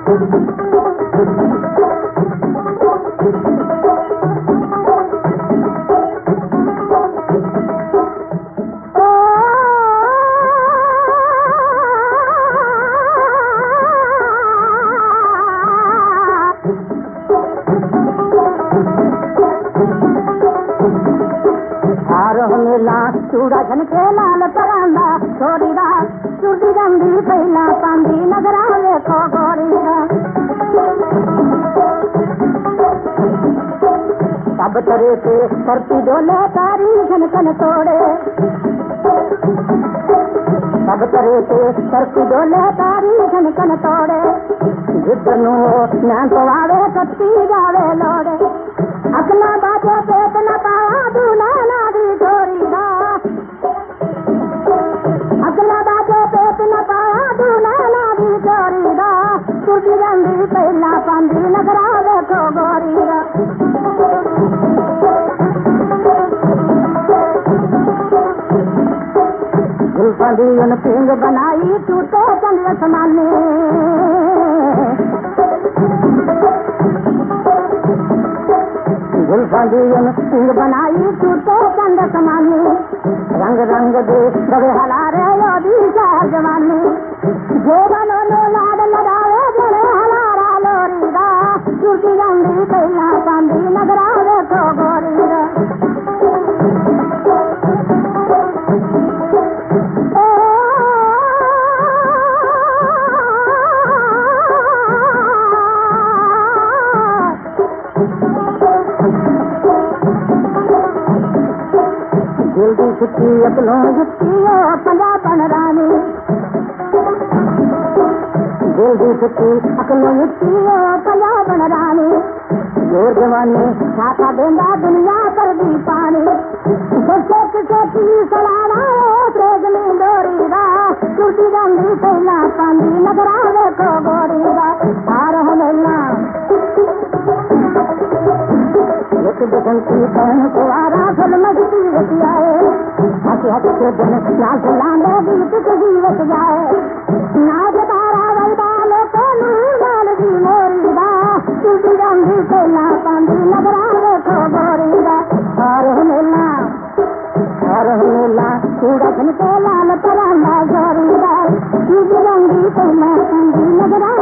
चूड़ा झनके लाल परांदा छोरीदा चुटी गंदी पहला पांदी नगरा देखो गोरीदा सब तरह से करती डोले तारी झनकन तोड़े सब तरह से करती डोले तारी झनकन तोड़े जिधनु न्यान तो आवे कत्ती जावे लोड़े अगला बाजे पेट न पाया दूल्हा नादी छोरीदा अगला बाजे पेट न पाया दूल्हा नादी छोरीदा चुटी गंदी पहला पांदी नगरा देखो गोरीदा जुल्फी उन पिंग बनाई टूटे चंद्र समाने जुल्फी उन पिंग बनाई टूटे चंद्र समाने रंग रंग दे गवे हला रे जवानी जेवनो नो लाड लगावे जड़े हलारा लोरीदा चुटी गंदी पहला पांदी नगरा देखो गोरीदा जल्दी छुट्टी अकलों जुट्टी पंजाबन रानी जल्दी छुट्टी अकलों जुट्टी पंजाबन रानी जोर जवानी छाता देंदा दुनिया कर दी पानी जैसे किसे की सलाना प्रेगली डोरीदा चुटी गंदी पहला पांदी नगरा देखो गोरीदा आर होना बसंती बहन को आरा फल मजती बच जाए हंसी हंस के दिन नाच लाने गीत के जीवत जाए नाच तारा वही बालों को लाल जी मोरीदा चुटी गंदी पहला पांदी नगरा देखो गोरीदा और मेला चूड़ा झनके लाल परांदा गोरीदा चुटी गंदी पहला पांदी नगरा